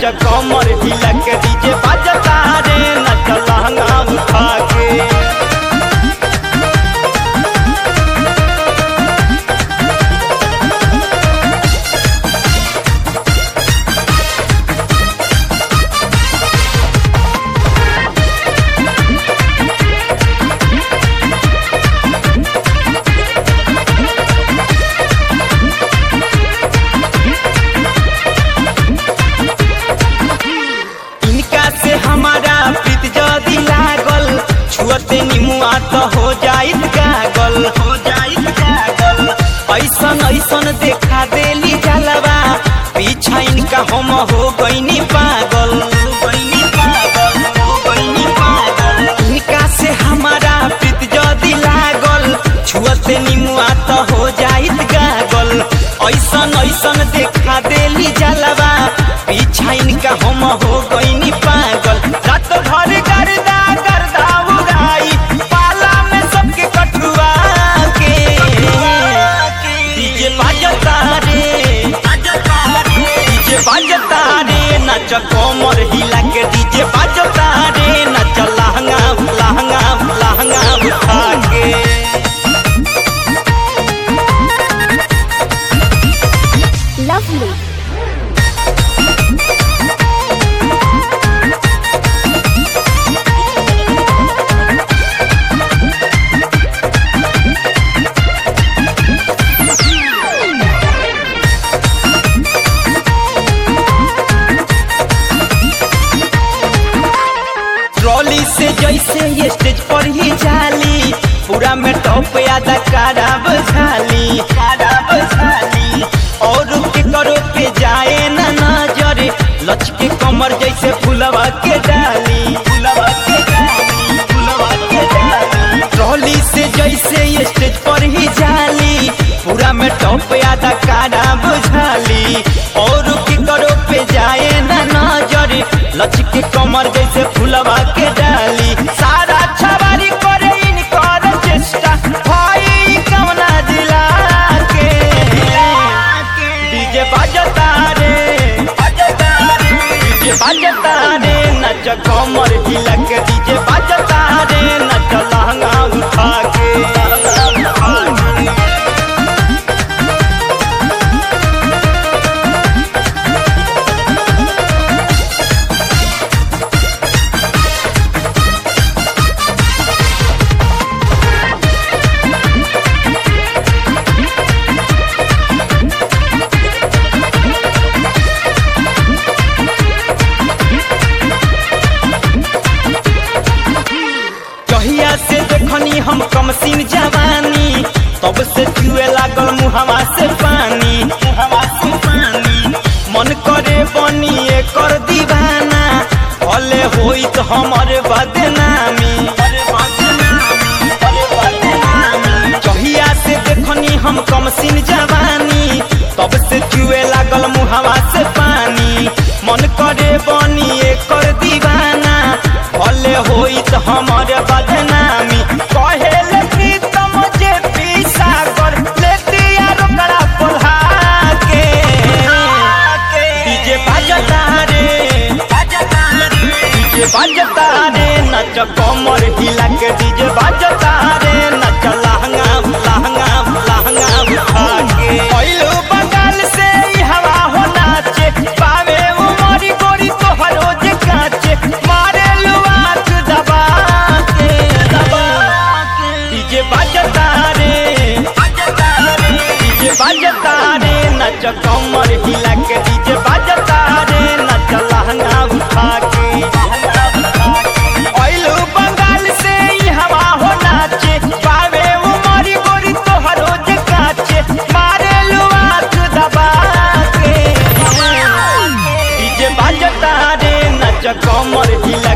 नच कमर हिला के डीजे बजता रे नच लहंगा उठा के। हमारा प्रीत जदी लागल छुअते निमुआ तो हो जाइत गागल, हो जाइत गागल। ऐसन ऐसन देखा देली जलवा पीछा इनका हम हो गईनी पागल, इनका से हमारा प्रीत जदी लागल छुअते निमुआ तो हो जाइत गागल। ऐसन ऐसन देखा देली जलवा पीछा इनका हम हो गईनी पागल। रात भर गर्दा गर्दा उड़ाई पाला में सबके कटुआ के डीजे बजता रे, डीजे बजता रे नच कमर हिला के डीजे बजता रे नच लहंगा लहंगा लहंगा उठा के। Lovely. ट्रॉली से जैसे ये स्टेज पर ही जाली पूरा में टॉप यादा खराब झाली, खराब झाली। और के करो के जाए ना नजर लचके कमर जैसे फुलवा के डाली, फुलवा के डाली, फुलवा के डाली। ट्रॉली से जैसे ये स्टेज पर ही जाली पूरा में टॉप यादा खराब झाली। और के करो पे जाए ना नजर लचके कमर जैसे फुलवा के डाली। सारा छवारी करे इनकर चेष्टा भाई कवना दिला के डीजे बजता रे, डीजे बजता रे नच कमर हिला के डीजे बजता रे नच लहंगा उठा के। जहिया से देखनी हम कमसीन जवानी तब से जुए लागल मुहवा से पानी, मुहवा से पानी। मन करे बनी एकर दीवाना भले होई तो हमर बदनामी। जहिया से देखनी हम कमसीन जवानी तब से जुए लागल मुहवा से पानी। मन करे बनी एकर दीवाना भले होई तो हमर बदनामी। कहेले प्रीतम जे पीसा कर ले दिया रोकड़ा पोल्हा के डीजे बजता रे, डीजे बजता रे नच कमर हिला के डीजे बजता रे नच लहंगा लहंगा लहंगा उठा के। पहिलो बंगाल से ई हवा हो नाचे पावे उमरी गोरी तोहर रोज काचे मारे लुआक दबा के, दबा के डीजे बजता रे, डीजे बजता रे नच कमर हिला के डीजे बजता रे नच लहंगा उठा के। पहिलो बंगाल से ई हवा हो नाचे पावे उमरी गोरी तोहर रोज काचे मारे लुआक दबा के डीजे बजता रे नच कमर हिला